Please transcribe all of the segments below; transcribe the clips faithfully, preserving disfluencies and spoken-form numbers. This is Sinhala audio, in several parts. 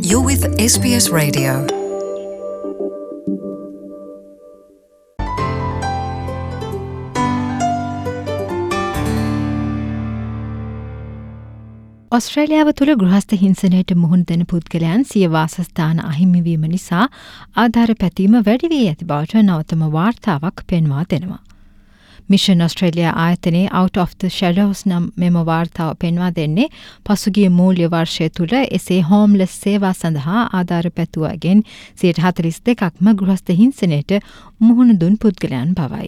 You're with S B S Radio. ඔස්ට්‍රේලියාව තුළ ගෘහස්ත හිංසනයට මුහුණ දෙන පුද්ගලයන් සිය වාසස්ථාන අහිමිවීම නිසා ආධාර පැතීම වැඩි වී ඇති බවට නවතම වාර්තාවක් පෙන්වා දෙනවා. මිෂන් ඔස්ට්‍රේලියා ආයතනයේ Out of the Shadows නම් මෙම වාර්තාව පෙන්වා දෙන්නේ පසුගිය මූල්‍ය වර්ෂය තුළ එසේ හෝම්ලස් සේවා සඳහා ආධාර පැතුවාගෙන් සියයට හතළිස් දෙකක්ම ගෘහස්ත හිංසනයට මුහුණ දුන් පුද්ගලයන් බවයි.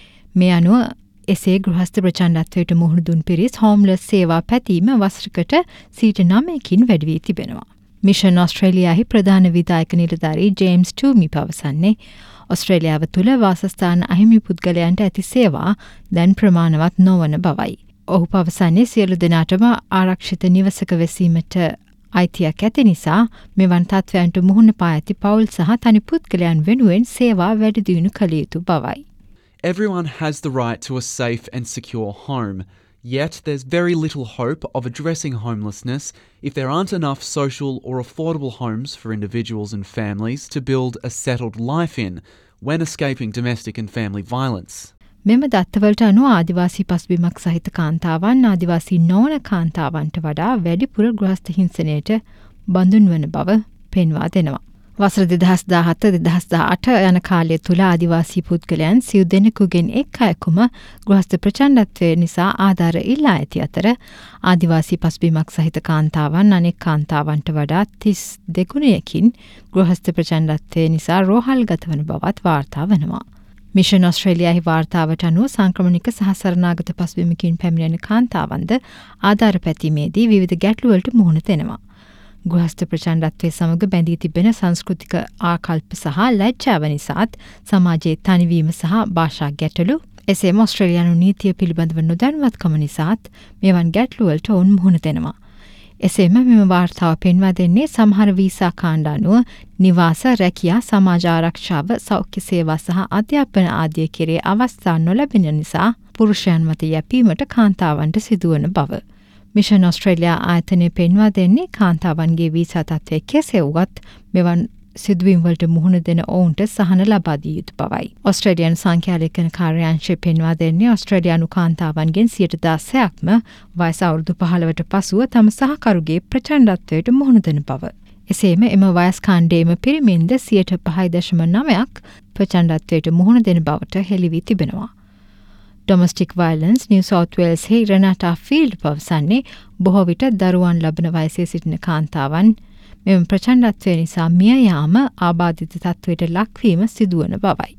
මේ අනුව එසේ ගෘහස්ත ප්‍රචණ්ඩත්වයට මුහුණ දුන් පිරිස් හෝම්ලස් සේවා පැතීම වසරකට සියයට නවයකින් වැඩි වී තිබෙනවා. මිෂන් ඔස්ට්‍රේලියාහි ප්‍රධාන විධායක නිලධාරී ජේම්ස් ටූමි පවසන්නේ ඔස්ට්‍රේලියාව තුළ වාසස්ථාන අහිමි පුද්ගලයන්ට ඇති සේවා දැන් ප්‍රමාණවත් නොවන බවයි. ඔහු පවසන්නේ සියලු දෙනාටම ආරක්ෂිත නිවසක වෙසීමට අයිතියක් ඇති නිසා මෙවන් තත්ත්වයන්ට මුහුණ පා ඇති පවුල් සහ තනි පුද්ගලයන් වෙනුවෙන් සේවා වැඩි දියුණු කළ යුතු බවයි. Everyone has the right to a safe and secure home, yet there's very little hope of addressing homelessness if there aren't enough social or affordable homes for individuals and families to build a settled life in when escaping domestic and family violence. මෙම දත්තවලට අනුව ආදිවාසී පසුබිමක් සහිත කාන්තාවන් ආදිවාසී නොවන කාන්තාවන්ට වඩා වැඩිපුර ගෘහස්ත හිංසනයට බඳුන් වන බව පෙන්වා දෙනවා. වසර දෙදහස් දාහත දෙදහස් දාඅට යන කාලය තුළ ආදිවාසී පුද්ගලයන් සිව් දෙනෙකුගෙන් එක් අයෙකුම ගෘහස්ත ප්‍රචණ්ඩත්වය නිසා ආධාර ඉල්ලා ඇති අතර ආදිවාසී පසුබිමක් සහිත කාන්තාවන් අනෙක් කාන්තාවන්ට වඩා තිස් දෙගුණයකින් ගෘහස්ත ප්‍රචණ්ඩත්වය නිසා රෝහල්ගත වන බවත් වාර්තා වනවා. මිෂන් ඔස්ට්‍රේලියාහි වාර්තාවට අනුව සංක්‍රමණික සහ සරණාගත පසුබිමකින් පැමිණෙන කාන්තාවන්ද ආධාර පැතීමේදී විවිධ ගැටලුවලට මුහුණ දෙනවා. ගෘහස්ත ප්‍රචණ්ඩත්වය සමග බැඳී තිබෙන සංස්කෘතික ආකල්ප සහ ලැජ්ජාව නිසාත් සමාජයේ තනිවීම සහ භාෂා ගැටලු එසේම ඔස්ට්‍රේලියානු නීතිය පිළිබඳව නොදැනුවත්කම නිසාත් මෙවන් ගැටලුවලට ඔවුන් මුහුණ දෙනවා. එසේම මෙම වාර්තාව පෙන්වා දෙන්නේ සමහර වීසා කාණ්ඩ අනුව නිවාස රැකියා සමාජ ආරක්ෂාව සෞඛ්‍ය සේවා සහ අධ්‍යාපන ආදිය කෙරේ අවස්ථා නොලැබෙන නිසා පුරුෂයන් මත යැපීමට කාන්තාවන්ට සිදුවන බව. මිෂන් ඔස්ට්‍රේලියා ආයතනය පෙන්වා දෙන්නේ කාන්තාවන්ගේ වීසා තත්ත්වය කෙසේ වුවත් මෙවන් සිදුවීම් වලට මුහුණ දෙන ඔවුන්ට සහන ලබා දිය යුතු බවයි. ඔස්ට්‍රේලියානු සංඛ්‍යාලේඛන කාර්යාංශය පෙන්වා දෙන්නේ ඔස්ට්‍රේලියානු කාන්තාවන්ගෙන් සියයට දහසක්ම වයස අවුරුදු පහළොවට පසුව තම සහකරුගේ ප්‍රචණ්ඩත්වයට මුහුණ දෙන බව. එසේම එම වයස් කාණ්ඩයේම පිරිමින්ද සියයට පහයි දශම නවයක් ප්‍රචණ්ඩත්වයට මුහුණ දෙන බවට හෙළි වී තිබෙනවා. Domestic Violence New South Wales හි රෙනාටා ෆීල්ඩ් පවසන්නේ බොහෝ විට දරුවන් ලබන වයසේ සිටින කාන්තාවන් මෙම ප්‍රචණ්ඩත්වය නිසා මිය යාම ආබාධිත තත්ත්වයට ලක්වීම සිදුවන බවයි.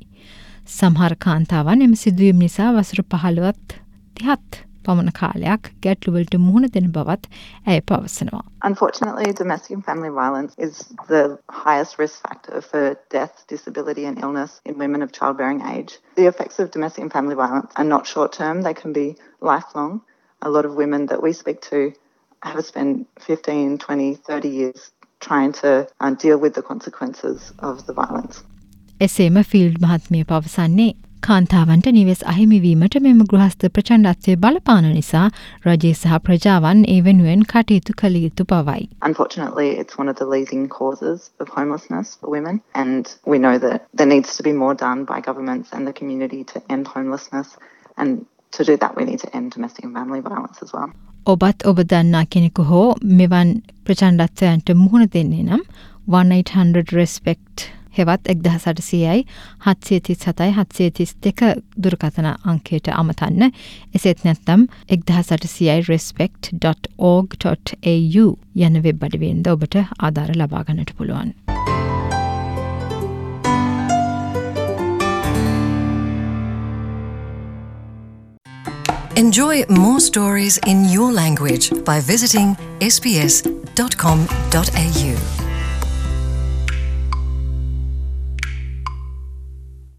සමහර කාන්තාවන් එම සිදුවීම් නිසා වසර පහළොවත් තිහත් පමණ කාලයක් ගැටලුවලට මුහුණ දෙන බවත් ඇය පවසනවා. Unfortunately, domestic and family violence is the highest risk factor for death, disability and illness in women of childbearing age. The effects of domestic and family violence are not short-term, they can be lifelong. A lot of women that we speak to have spent fifteen, twenty, thirty years trying to uh, deal with the consequences of the violence. එසේම ෆීල්ඩ් මහත්මිය පවසන්නේ කාන්තාවන්ට නිවෙස් අහිමිවීමට මෙම ගෘහස්ත ප්‍රචණ්ඩත්වය බලපාන නිසා රජය සහ ප්‍රජාවන් ඒ වෙනුවෙන් කටයුතු කළ යුතු බවයි. Unfortunately, it's one of the leading causes of homelessness for women, and we know that there needs to be more done by governments and the community to end homelessness, and to do that we need to end domestic and family violence as well. ඔබත් ඔබ දන්නා කෙනෙකු හෝ මෙවන් ප්‍රචණ්ඩත්වයන්ට මුහුණ දෙන්නේ නම් one eight hundred respect හෙවත් එක්දහස් අටසියයි හත්සිය තිස් හතයි හත්සිය තිස් දෙක දුරකථන අංකයට අමතන්න. එසේත් නැත්නම් එක්දහස් අටසියයි respect dot org dot a u යන වෙබ් අඩවියෙන්ද ඔබට ආධාර ලබා ගන්නට පුළුවන්. Enjoy more stories in your language by visiting s b s dot com dot a u.